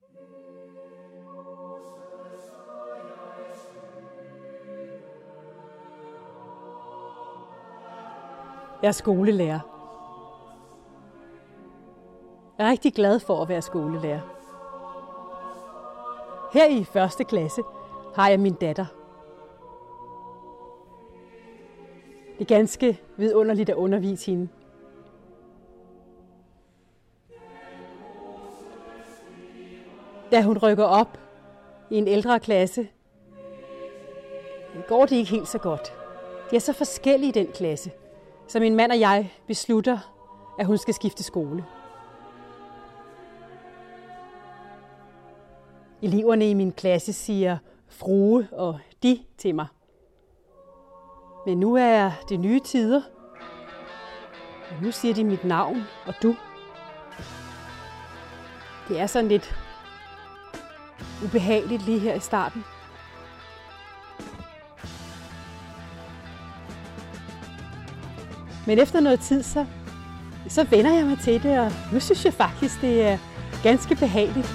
Jeg er skolelærer. Jeg er rigtig glad for at være skolelærer. Her i 1. klasse har jeg min datter. Det er ganske vidunderligt at undervise hende. Da hun rykker op i en ældre klasse, går det ikke helt så godt. De er så forskellige i den klasse, så min mand og jeg beslutter, at hun skal skifte skole. Eleverne i min klasse siger frue og de til mig. Men nu er det nye tider, og nu siger de mit navn og du. Det er sådan lidt ubehageligt lige her i starten. Men efter noget tid, så vender jeg mig til det, og nu synes jeg faktisk, det er ganske behageligt.